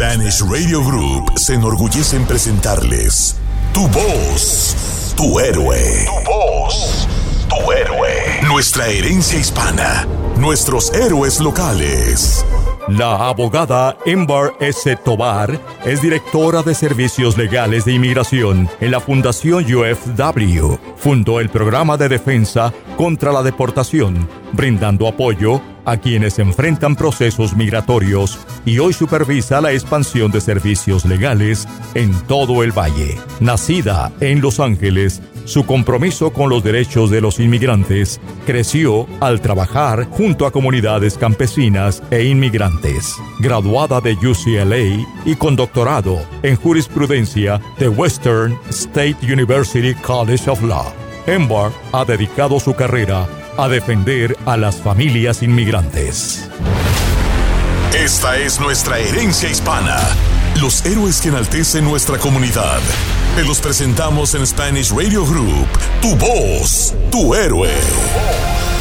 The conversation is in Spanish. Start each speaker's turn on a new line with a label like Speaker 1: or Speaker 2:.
Speaker 1: Spanish Radio Group se enorgullece en presentarles Tu Voz, Tu Héroe. Tu Voz, Tu Héroe. Nuestra herencia hispana, nuestros héroes locales.
Speaker 2: La abogada Embar S. Tovar es directora de Servicios Legales de Inmigración en la Fundación UFW. Fundó el programa de defensa contra la deportación, brindando apoyo a quienes enfrentan procesos migratorios y hoy supervisa la expansión de servicios legales en todo el valle. Nacida en Los Ángeles, su compromiso con los derechos de los inmigrantes creció al trabajar junto a comunidades campesinas e inmigrantes. Graduada de UCLA y con doctorado en jurisprudencia de Western State University College of Law, Embar ha dedicado su carrera a defender a las familias inmigrantes.
Speaker 1: Esta es nuestra herencia hispana. Los héroes que enaltecen nuestra comunidad. Te los presentamos en Spanish Radio Group. Tu voz, tu héroe.